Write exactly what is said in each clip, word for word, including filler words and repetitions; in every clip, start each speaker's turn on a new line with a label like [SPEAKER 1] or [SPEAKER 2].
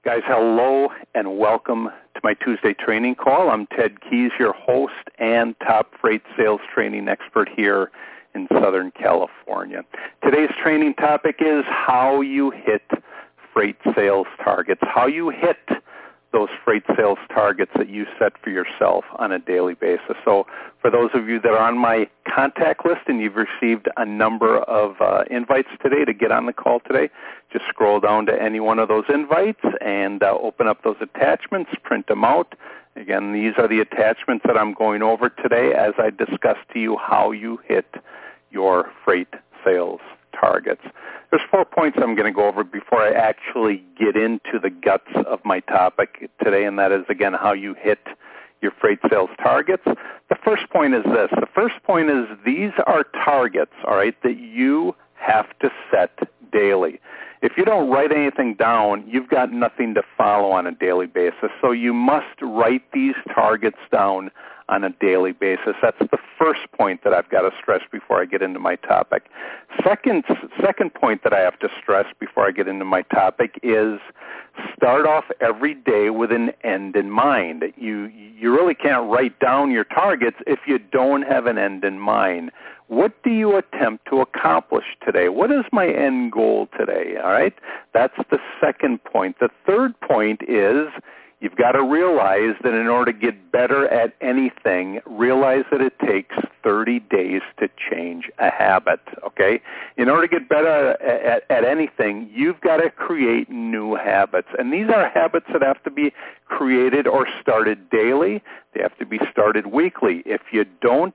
[SPEAKER 1] Guys, hello and welcome to my Tuesday training call. I'm Ted Keys, your host and top freight sales training expert here in Southern California. Today's training topic is how you hit freight sales targets, how you hit those freight sales targets that you set for yourself on a daily basis. So for those of you that are on my contact list and you've received a number of uh, invites today to get on the call today, just scroll down to any one of those invites and uh, open up those attachments, print them out. Again, these are the attachments that I'm going over today as I discuss to you how you hit your freight sales targets. There's four points I'm going to go over before I actually get into the guts of my topic today, and that is, again, how you hit your freight sales targets. The first point is this. The first point is these are targets, all right, that you have to set daily. If you don't write anything down, you've got nothing to follow on a daily basis. So you must write these targets down on a daily basis. That's the first point that I've got to stress before I get into my topic. Second, second point that I have to stress before I get into my topic is start off every day with an end in mind. You, you really can't write down your targets if you don't have an end in mind. What do you attempt to accomplish today? What is my end goal today? All right? That's the second point. The third point is you've got to realize that in order to get better at anything, realize that it takes thirty days to change a habit, okay? In order to get better at, at, at anything, you've got to create new habits. And these are habits that have to be created or started daily. They have to be started weekly. If you don't,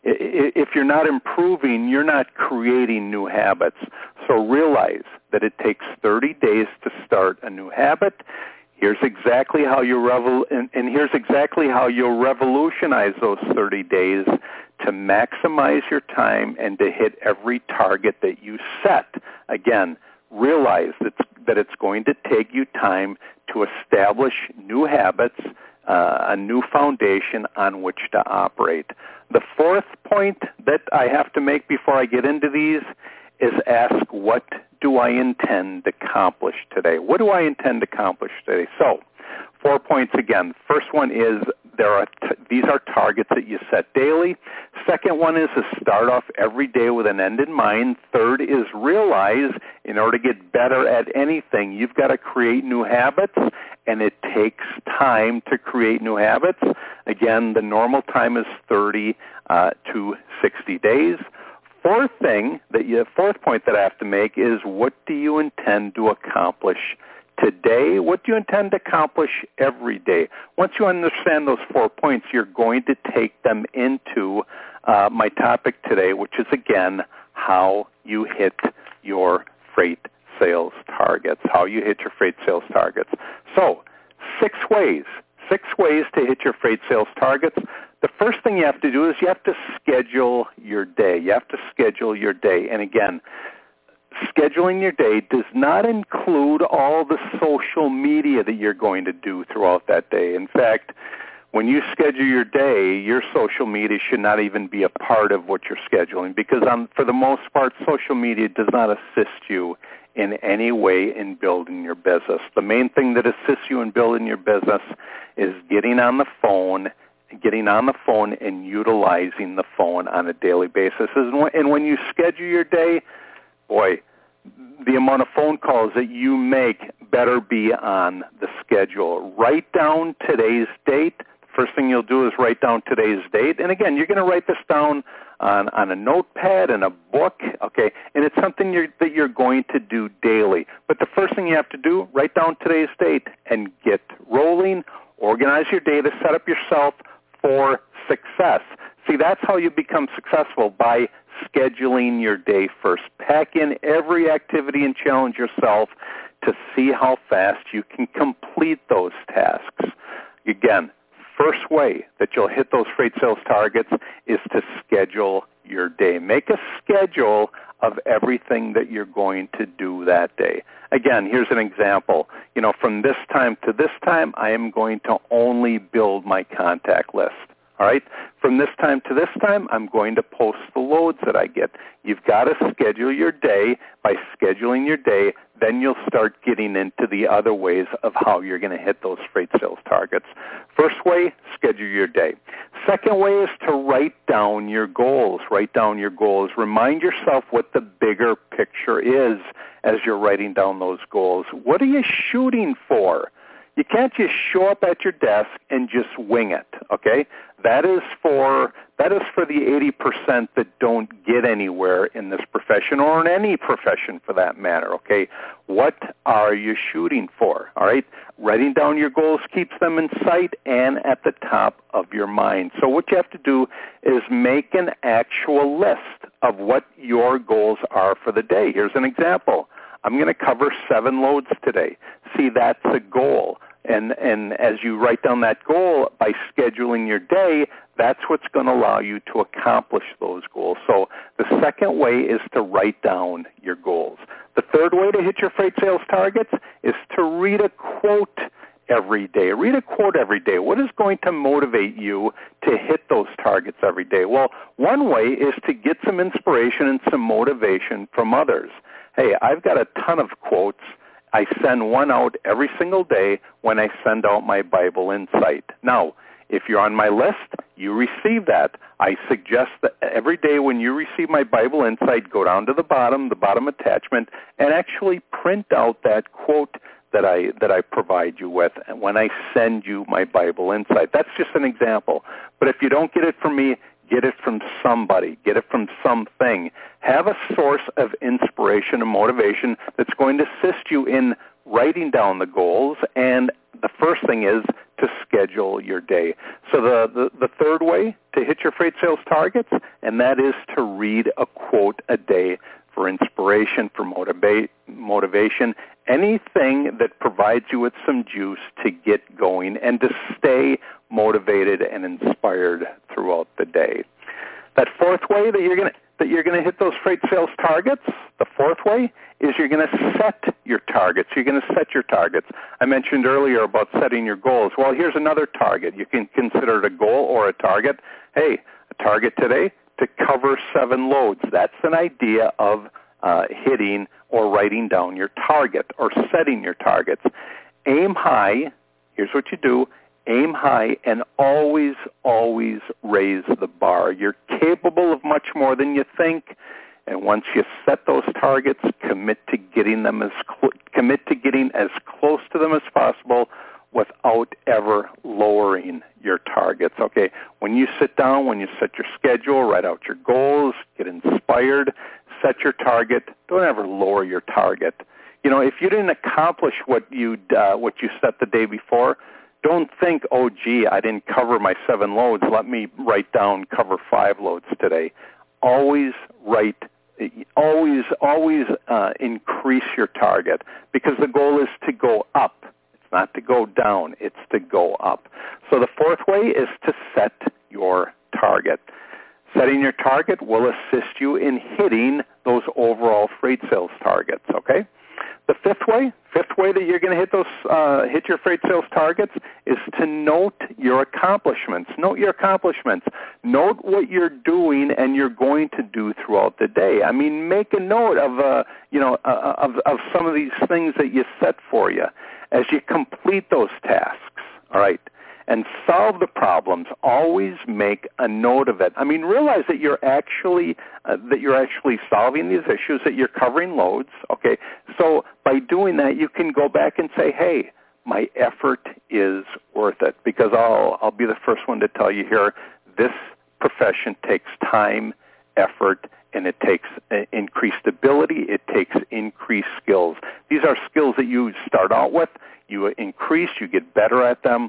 [SPEAKER 1] if you're not improving, you're not creating new habits. So realize that it takes thirty days to start a new habit. Here's exactly how you revel, and, and here's exactly how you'll revolutionize those thirty days to maximize your time and to hit every target that you set. Again, realize that, that it's going to take you time to establish new habits, uh, a new foundation on which to operate. The fourth point that I have to make before I get into these is ask, what do I intend to accomplish today? What do I intend to accomplish today? So, four points again. First one is there are t- these are targets that you set daily. Second one is to start off every day with an end in mind. Third is realize in order to get better at anything, you've got to create new habits, and it takes time to create new habits. Again, the normal time is thirty uh, to sixty days. Fourth thing that you, fourth point that I have to make is what do you intend to accomplish today? What do you intend to accomplish every day? Once you understand those four points, you're going to take them into uh, my topic today, which is, again, how you hit your freight sales targets, how you hit your freight sales targets. So, six ways, six ways to hit your freight sales targets. The first thing you have to do is you have to schedule your day. You have to schedule your day. And again, scheduling your day does not include all the social media that you're going to do throughout that day. In fact, when you schedule your day, your social media should not even be a part of what you're scheduling because um, for the most part, social media does not assist you in any way in building your business. The main thing that assists you in building your business is getting on the phone getting on the phone and utilizing the phone on a daily basis. And when you schedule your day, boy, the amount of phone calls that you make better be on the schedule. Write down today's date. First thing you'll do is write down today's date. And again, you're going to write this down on, on a notepad and a book, okay? And it's something you're, that you're going to do daily. But the first thing you have to do, write down today's date and get rolling. Organize your day to set up yourself for success. See, that's how you become successful, by scheduling your day first. Pack in every activity and challenge yourself to see how fast you can complete those tasks. Again, first way that you'll hit those freight sales targets is to schedule your day. Make a schedule of everything that you're going to do that day. Again, here's an example. You know, from this time to this time, I am going to only build my contact list. All right? From this time to this time, I'm going to post the loads that I get. You've got to schedule your day. By scheduling your day, then you'll start getting into the other ways of how you're going to hit those freight sales targets. First way, schedule your day. Second way is to write down your goals. Write down your goals. Remind yourself what the bigger picture is as you're writing down those goals. What are you shooting for? You can't just show up at your desk and just wing it, okay? That is for that is for the eighty percent that don't get anywhere in this profession or in any profession for that matter, okay? What are you shooting for, all right? Writing down your goals keeps them in sight and at the top of your mind. So what you have to do is make an actual list of what your goals are for the day. Here's an example. I'm going to cover seven loads today. See, that's a goal. And and as you write down that goal, by scheduling your day, that's what's going to allow you to accomplish those goals. So the second way is to write down your goals. The third way to hit your freight sales targets is to read a quote every day. Read a quote every day. What is going to motivate you to hit those targets every day? Well, one way is to get some inspiration and some motivation from others. Hey, I've got a ton of quotes. I send one out every single day when I send out my Bible Insight. Now, if you're on my list, you receive that. I suggest that every day when you receive my Bible Insight, go down to the bottom, the bottom attachment, and actually print out that quote that I that I provide you with when I send you my Bible Insight. That's just an example. But if you don't get it from me, get it from somebody. Get it from something. Have a source of inspiration and motivation that's going to assist you in writing down the goals. And the first thing is to schedule your day. So the, the, the third way to hit your freight sales targets, and that is to read a quote a day for inspiration, for motiva- motivation, anything that provides you with some juice to get going and to stay motivated and inspired throughout the day. That fourth way that you're going to that you're going to hit those freight sales targets, the fourth way is you're going to set your targets. You're going to set your targets. I mentioned earlier about setting your goals. Well, here's another target. You can consider it a goal or a target. Hey, a target today to cover seven loads. That's an idea of uh, hitting or writing down your target or setting your targets. Aim high. Here's what you do. Aim high and always, always raise the bar. You're capable of much more than you think. And once you set those targets, commit to getting them as cl- commit to getting as close to them as possible without ever lowering your targets. Okay, when you sit down, when you set your schedule, write out your goals, get inspired, set your target. Don't ever lower your target. You know, if you didn't accomplish what you uh, what you set the day before, don't think, oh, gee, I didn't cover my seven loads. Let me write down cover five loads today. Always write, always, always uh, increase your target because the goal is to go up. It's not to go down. It's to go up. So the fourth way is to set your target. Setting your target will assist you in hitting those overall freight sales targets, okay? The fifth way, fifth way that you're going to hit those, uh, hit your freight sales targets is to note your accomplishments. Note your accomplishments. Note what you're doing and you're going to do throughout the day. I mean, make a note of, uh, you know, uh, of, of some of these things that you set for you as you complete those tasks. All right. And solve the problems. Always make a note of it. I mean, realize that you're actually uh, that you're actually solving these issues, that you're covering loads. Okay, so by doing that, you can go back and say, "Hey, my effort is worth it." Because I'll I'll be the first one to tell you here, this profession takes time, effort, and it takes uh, increased ability. It takes increased skills. These are skills that you start out with. You increase. You get better at them.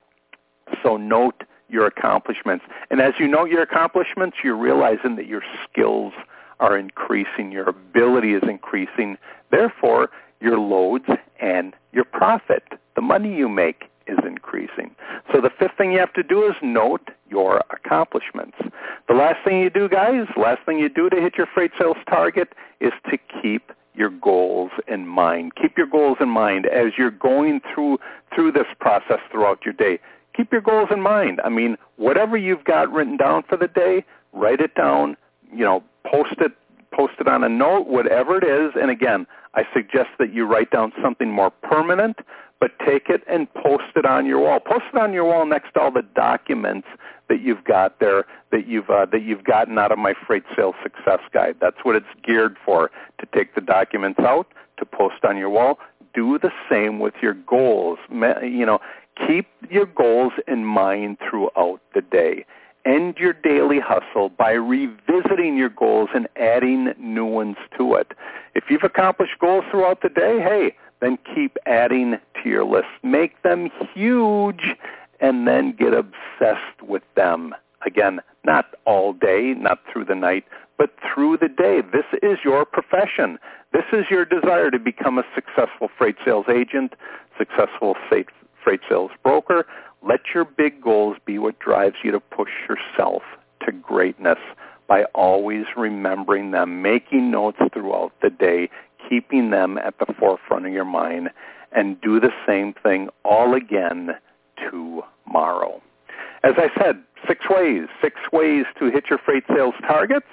[SPEAKER 1] So note your accomplishments. And as you note your accomplishments, you're realizing that your skills are increasing, your ability is increasing. Therefore, your loads and your profit, the money you make, is increasing. So the fifth thing you have to do is note your accomplishments. The last thing you do, guys, last thing you do to hit your freight sales target is to keep your goals in mind. Keep your goals in mind as you're going through through this process throughout your day. keep your goals in mind. I mean, whatever you've got written down for the day, write it down, you know, post it, post it on a note, whatever it is. And again, I suggest that you write down something more permanent, but take it and post it on your wall. Post it on your wall next to all the documents that you've got there that you've uh, that you've gotten out of my Freight Sales Success Guide. That's what it's geared for, to take the documents out, to post on your wall. Do the same with your goals. You know, keep your goals in mind throughout the day. End your daily hustle by revisiting your goals and adding new ones to it. If you've accomplished goals throughout the day, hey, then keep adding to your list. Make them huge and then get obsessed with them. Again, not all day, not through the night, but through the day. This is your profession. This is your desire to become a successful freight sales agent, successful freight sales broker. Let your big goals be what drives you to push yourself to greatness by always remembering them, making notes throughout the day, keeping them at the forefront of your mind, and do the same thing all again tomorrow. As I said, six ways, six ways to hit your freight sales targets.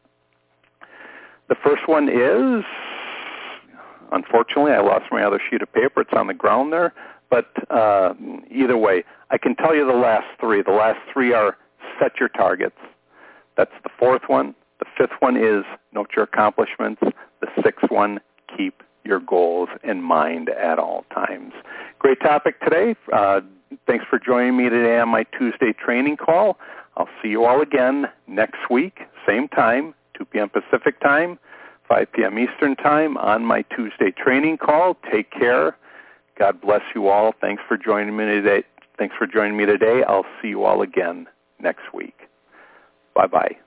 [SPEAKER 1] The first one is, unfortunately, I lost my other sheet of paper. It's on the ground there. But uh, either way, I can tell you the last three. The last three are set your targets. That's the fourth one. The fifth one is note your accomplishments. The sixth one, keep your goals in mind at all times. Great topic today. Uh, thanks for joining me today on my Tuesday training call. I'll see you all again next week, same time, two p.m. Pacific time, five p.m. Eastern time on my Tuesday training call. Take care. God bless you all. Thanks for joining me today. Thanks for joining me today. I'll see you all again next week. Bye-bye.